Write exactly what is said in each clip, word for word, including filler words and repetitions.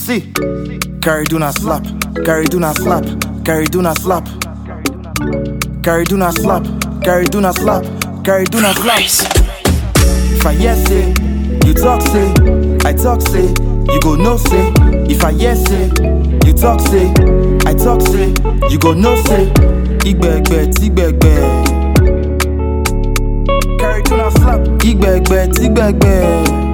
See, carry do not slap, carry do not slap, carry do not slap, carry do not slap, carry do not slap, carry do not slap. If I yes say, you talk say, I talk say, you go no say. If I yes say, you talk say, I talk say, you go no say. Igbegbe, tigbegbe. Carry do not slap. Igbegbe, tigbegbe.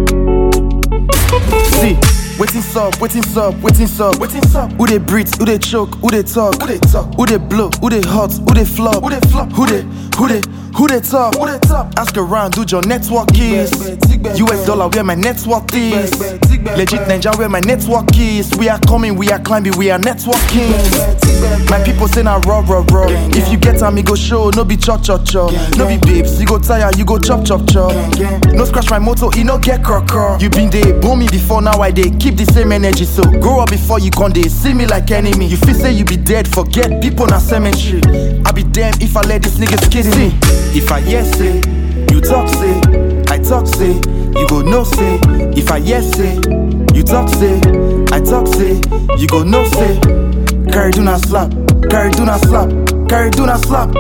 See, waiting sub, waiting sub, waiting sub, waiting sub. Who they breathe, who they choke, who they talk, who they talk, who they blow, who they hot, who they flop, who they flop, who they, who they, who they talk, who they talk. Ask around, who your network is. U S dollar where my network is. Legit Ninja where my network is. We are coming, we are climbing, we are networking. My people say na raw, raw, raw. If you get time, me go show, no be chop, chop, chop. No be babes, you go tire, you go chop, chop, chop. No scratch my motor, you no get crock, crock. You been there, boom me before, now I dey keep the same energy. So grow up before you come, they see me like enemy. You feel say you be dead, forget people na cemetery. I be damned if I let these niggas kidding me. If I yes say, you talk say, I talk say, you go no say. If I yes say, you talk say, I talk say, you go no say. Carry do not slap, carry do not slap, carry do not slap.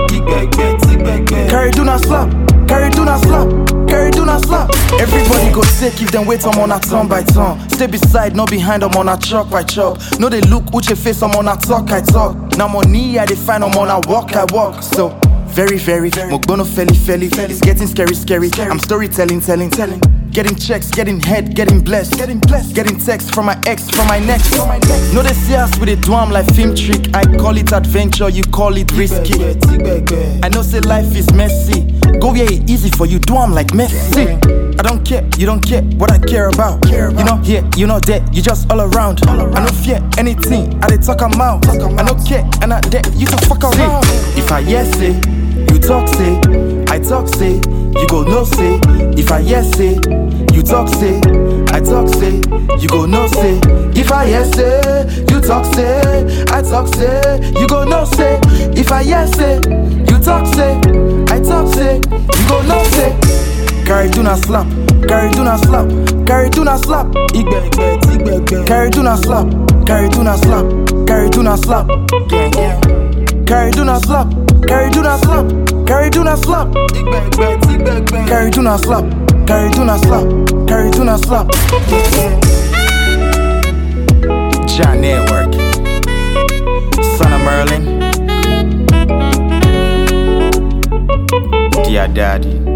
Carry do not slap, carry do not slap, carry do not slap. Everybody go sick if them wait I'm on a turn by turn. Stay beside, not behind, I'm on a chop by chop. No they look uche face, I'm on a talk, I talk. Now money I define, I'm on a walk, I walk. So very, very, Mogbono felly, felly, it's getting scary, scary. I'm storytelling, telling, telling. Getting checks, getting head, getting blessed, getting blessed, getting texts from my ex, from my next. No they see us with a dwarm like film trick. I call it adventure, you call it risky. I know say life is messy. Go yeah, easy for you, dwarm like Messi. I don't care, you don't care what I care about. You not here, you not there, you just all around. I don't fear anything, I dey talk I'm out. I don't care, and I dare you to fuck around. If I yes say, you talk say, I talk say, you go no say. If I yes say, you talk say, I talk say, you go no say. If I yes say, you talk say, I talk say, you go no say. If I yes say, you talk say, I talk say, you go no say. Carry do not slap, carry do not slap, carry do not slap. Carry do not slap, carry do not slap, carry do not slap. Carry do not slap, carry do not slap, carry do not slap. Carry do not slap, carry do not slap, carry do not slap. John Network, son of Merlin, dear daddy.